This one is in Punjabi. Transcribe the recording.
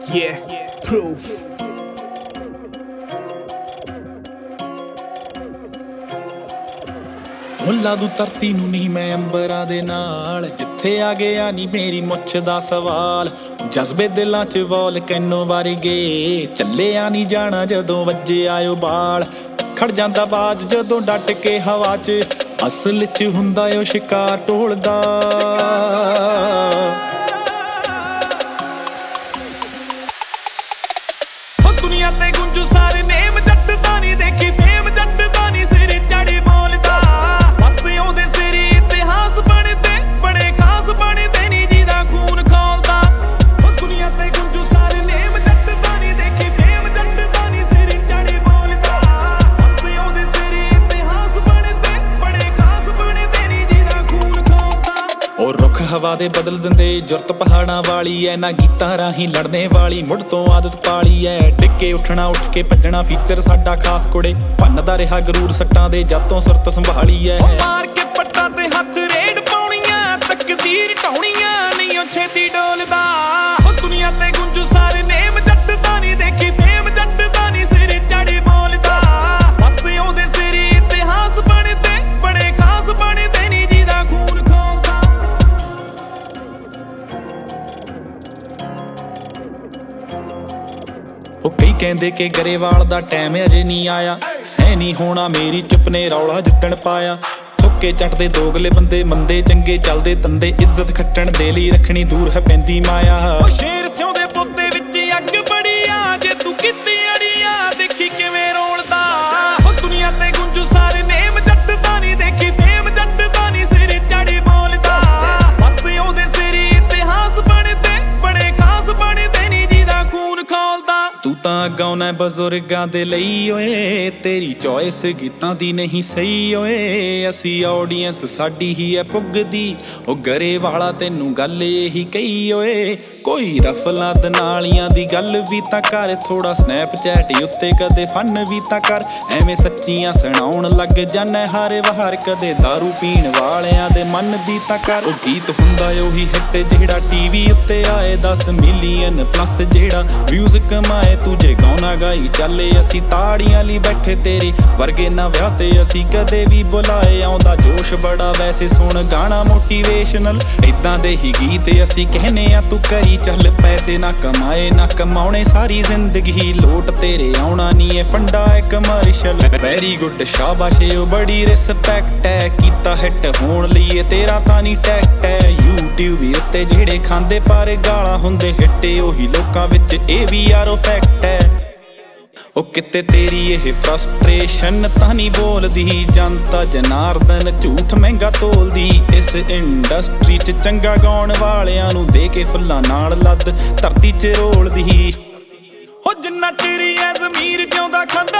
Yeah, proof. ਮੁੱਲਾ ਦੂ ਧਰਤੀ ਨੂੰ ਨਹੀਂ ਮੈਂ ਅੰਬਰਾਂ ਦੇ ਨਾਲ, ਜਿੱਥੇ ਆ ਗਿਆ ਨੀ ਮੇਰੀ ਮੁੱਛ ਦਾ ਸਵਾਲ। ਜਜ਼ਬੇ ਦਿਲਾਂ 'ਚ ਵੋਲਕੈਨੋ ਵਰਗੇ, ਚੱਲਿਆ ਨੀ ਜਾਣਾ ਜਦੋਂ ਵੱਜੇ ਆਇਓ ਬਾਲ। ਖੜ ਜਾਂਦਾ ਬਾਜ ਜਦੋਂ ਡਟ ਕੇ ਹਵਾ 'ਚ, ਅਸਲ 'ਚ ਹੁੰਦਾ ਓ ਸ਼ਿਕਾਰ ਢੋਲਦਾ। ਦੁਨੀਆ ਤੇ ਗੁੰਜੂ ਸਾਰੇ ਨੇਮ, ਜੱਟ ਤਾਂ ਨੀ ਦੇਖੀ ਫੇਮ, ਜੱਟ ਤਾਂ ਨੀ ਸਿਰ ਚੜੀ ਬੋਲਦਾ। ਬਸ ਉਹਦੇ ਸਿਰ ਇਤਿਹਾਸ ਬਣਦੇ, ਬੜੇ ਖਾਸ ਬਣਦੇ ਨੀ ਜਿਹਦਾ ਖੂਨ ਖੋਲਦਾ। ਦੁਨੀਆ ਤੇ ਗੁੰਜੂ ਸਾਰੇ ਨੇਮ, ਜੱਟ ਤਾਂ ਨੀ ਦੇਖੀ ਫੇਮ, ਜੱਟ ਤਾਂ ਨੀ ਸਿਰ ਚੜੀ ਬੋਲਦਾ। ਬਸ ਉਹਦੇ ਸਿਰ ਇਤਿਹਾਸ ਬਣਦੇ, ਬੜੇ ਖਾਸ ਬਣਦੇ ਨੀ ਜਿਹਦਾ ਖੂਨ ਖੋਲਦਾ। ਉਹ ਰੁੱਖ ਹਵਾ ਦੇ ਬਦਲ ਦਿੰਦੇ, ਜੁਰਤ ਪਹਾੜਾਂ ਵਾਲੀ ਐ ਨਾ, ਗੀਤਾਂ ਰਾਹੀਂ ਲੜਨੇ ਵਾਲੀ ਮੁੱਢ ਤੋਂ ਆਦਤ ਪਾਲੀ ਐ। ਡਿੱਗੇ ਉੱਠਣਾ, ਉੱਠ ਕੇ ਭੱਜਣਾ ਫੀਚਰ ਸਾਡਾ ਖਾਸ ਕੁੜੇ, ਭੰਨਦਾ ਰਿਹਾ ਗਰੂਰ ਸੱਟਾਂ ਦੇ ਜਦ ਤੋਂ ਸੁਰਤ ਸੰਭਾਲੀ ਐ। ਮਾਰ ਕੇ ਪੱਟਾਂ ਤੇ ਹੱਥ ਰੇਡ ਪਾਉਣੀਆਂ, ਤਕਦੀਰ ਢਾਉਣੀਆਂ ਨਹੀਂ ਉਹ ਛੇਤੀ ਡੋਲਦਾ। ਉਹ ਦੁਨੀਆ ਤੇ ਗੁੰਜੂ ਸਾਰੇ ਨੇਮ, ਜੱਟ ਤਾਂ ਨੀ ਦੇਖੀ ਫੇਮ, ਜੱਟ ਤਾਂ ਨੀ ਸਿਰ ਚੜੀ ਬੋਲਦਾ। ਬਸ ਉਹਦੇ ਸਿਰ ਇਤਿਹਾਸ ਬਣਦੇ, ਬੜੇ ਖਾਸ ਬਣਦੇ ਨੀ ਜਿਹਦਾ ਖੂਨ ਖੋਲਦਾ। ਉਹ ਕਈ ਕਹਿੰਦੇ ਕਿ ਗਰੇਵਾਲ ਦਾ ਟਾਈਮ ਅਜੇ ਨਹੀਂ ਆਇਆ, ਸਹਿ ਨਹੀਂ ਹੋਣਾ ਮੇਰੀ ਚੁੱਪ ਨੇ ਰੌਲਾ ਜਿੱਦਣ ਪਾਇਆ। ਥੁੱਕੇ ਚੱਟਦੇ ਦੋਗਲੇ ਬੰਦੇ, ਮੰਦੇ ਚੰਗੇ ਚੱਲਦੇ ਤੰਦੇ, ਇੱਜ਼ਤ ਖੱਟਣ ਦੇ ਲਈ ਰੱਖਣੀ ਦੂਰ ਹੈ ਪੈਂਦੀ ਮਾਇਆ। ਉਹ ਸ਼ੇਰ ਸਿਉਂਦੇ ਪੁੱਤੇ ਵਿੱਚ ਅੱਗ ਬੜੀ ਆ, ਜੇ ਤੂੰ ਕੀਤੀ ਅੜੀਆ ਦੇਖੀ ਕਿਵੇਂ ਰੋਲਦਾ। ਉਹ ਦੁਨੀਆ ਤੇ ਗੁੰਜੂ ਸਾਰੇ ਨੇਮ, ਜੱਟ ਤਾਂ ਨੀ ਦੇਖੀ ਫੇਮ, ਜੱਟ ਤਾਂ ਨੀ ਸਿਰ ਚੜੀ ਬੋਲਦਾ। ਬਸ ਉਹਦੇ ਸਿਰ ਇਤਿਹਾਸ ਬਣਦੇ, ਬੜੇ ਖਾਸ ਬਣਦੇ ਨੀ ਜਿਹਦਾ ਖੂਨ ਖੋਲਦਾ। ਤੂੰ ਤਾਂ ਗਾਉਣਾ ਬਜ਼ੁਰਗਾਂ ਦੇ ਲਈ ਓਏ, ਤੇਰੀ ਚੋਇਸ ਗੀਤਾਂ ਦੀ ਨਹੀਂ ਸਹੀ ਓਏ। ਅਸੀਂ ਆਡੀਅנס ਸਾਡੀ ਹੀ ਐ ਪੁੱਗਦੀ, ਉਹ ਗਰੇਵਾਲਾ ਤੈਨੂੰ ਗੱਲ ਇਹੀ ਕਹੀ ਓਏ। ਕੋਈ ਰਫਲਾਂ ਦਨਾਲੀਆਂ ਦੀ ਗੱਲ ਵੀ ਤਾਂ ਕਰ, ਥੋੜਾ ਸਨੈਪਚੈਟ ਉੱਤੇ ਕਦੇ ਫਨ ਵੀ ਤਾਂ ਕਰ। ਐਵੇਂ ਸੱਚੀਆਂ ਸੁਣਾਉਣ ਲੱਗ ਜਾਣਾ ਹਰ ਵਾਰ, ਕਦੇ ਦਾਰੂ ਪੀਣ ਵਾਲਿਆਂ ਦੇ ਮਨ ਦੀ ਤਾਂ ਕਰ। ਉਹ ਗੀਤ ਹੁੰਦਾ ਉਹੀ ਹਿੱਟ ਜਿਹੜਾ ਟੀਵੀ ਉੱਤੇ ਆਏ, 10 ਮਿਲੀਅਨ ਪਲੱਸ ਜਿਹੜਾ ਵਿਊਜ਼ ਕਮਾਏ। ਤੂੰ ਜੇ ਗਾਉਣਾ ਗਾਈ ਚੱਲੇ, ਅਸੀਂ ਤਾੜੀਆਂ ਲਈ ਬੈਠੇ, ਤੇਰੇ ਵਰਗੇ ਨਾ ਵਿਆਹ ਤੇ ਅਸੀਂ ਕਦੇ ਵੀ ਬੁਲਾਏ। ਆਉਂਦਾ ਜੋਸ਼ ਬੜਾ ਵੈਸੇ, ਸੁਣ ਗਾਣਾ ਮੋਟੀਵੇਸ਼ਨਲ, ਏਦਾਂ ਦੇ ਹੀ ਗੀਤ ਅਸੀਂ ਕਹਿੰਨੇ ਆ ਤੂੰ ਕਰੀ ਚੱਲ। ਪੈਸੇ ਨਾ ਕਮਾਏ ਨਾ ਕਮਾਉਣੇ, ਸਾਰੀ ਜ਼ਿੰਦਗੀ ਲੋਟ ਤੇਰੇ ਆਉਣਾ ਨੀ ਏ ਫੰਡਾ ਏ ਕਮਰਸ਼ਲ। ਵੈਰੀ ਗੁੱਡ ਸ਼ਾਬਾਸ਼ ਓ ਬੜੀ ਰਿਸਪੈਕਟ ਐ, ਕੀਤਾ ਹਿੱਟ ਹੋਣ ਲਈ ਤੇਰਾ ਤਾਂ ਨੀ ਟੈਕਟ ਐ। YouTube ਉੱਤੇ ਜਿਹੜੇ ਖਾਂਦੇ ਪਰ ਗਾਲਾਂ ਹੁੰਦੇ ਹਿੱਟ, ਉਹੀ ਲੋਕਾਂ ਵਿੱਚ ਇਹ ਵੀ ਯਾਰੋ ਫੈਕਟ ਐ। ਉਹ ਕਿਤੇ ਤੇਰੀ ਇਹ ਫਰਸਟ੍ਰੇਸ਼ਨ ਤਾਂ ਨਹੀਂ ਬੋਲਦੀ, ਜਨਤਾ ਜਨਾਰਦਨ ਝੂਠ ਮਹਿੰਗਾ ਤੋਲਦੀ। ਇਸ ਇੰਡਸਟਰੀ 'ਚ ਚੰਗਾ ਗਾਉਣ ਵਾਲਿਆਂ ਨੂੰ ਦੇ ਕੇ ਫੁੱਲਾਂ ਨਾਲ ਲੱਦ ਧਰਤੀ 'ਚ ਰੋਲਦੀ। ਹੋ ਜਿੰਨਾ ਚਿਰ ਐ ਜ਼ਮੀਰ ਜਿਉਂਦਾ ਖਾਂਦਾ